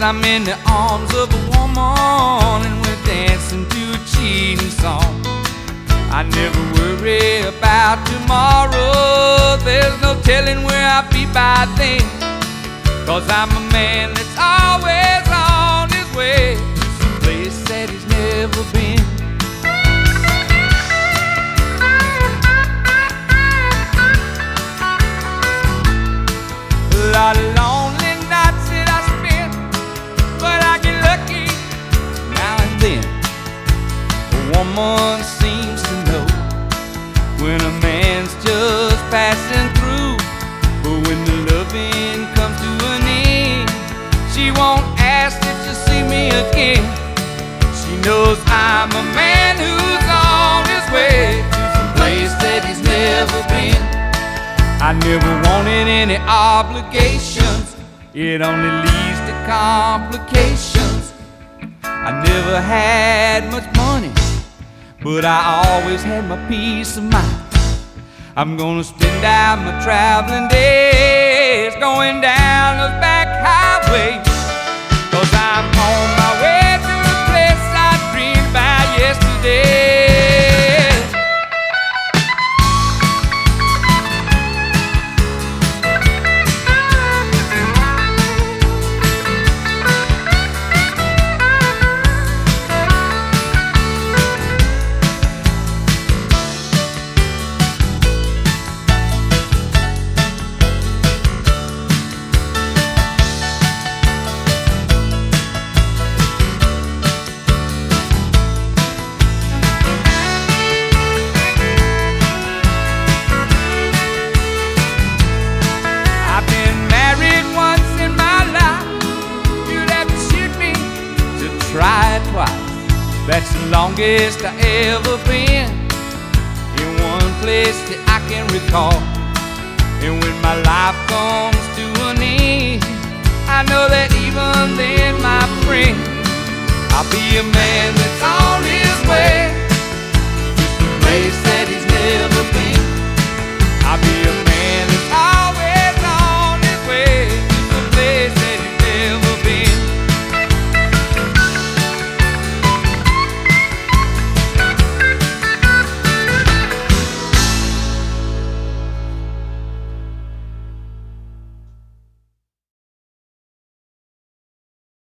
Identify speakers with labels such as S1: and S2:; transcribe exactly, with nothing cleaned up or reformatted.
S1: I'm in the arms of a woman and we're dancing to a cheating song. I never worry about tomorrow. There's no telling where I'll be by then, 'cause I'm a man that's always on his way to some place that he's never been. A lot of lonely nights that I spend, but I get lucky now and then. A woman seems to know when a man's just passing through, but when the loving comes to an end, she won't ask if she'll see me again. She knows I'm a man who's on his way to some place that he's never been. I never wanted any obligations, it only leads to complications. I never had much money, but I always had my peace of mind. I'm gonna spend out my traveling days going down those back highways, 'cause I'm on my way to a place I dreamed about yesterday. Tried twice, that's the longest I ever been in one place that I can recall. And when my life comes to an end, I know that even then, my friend, I'll be a man that's all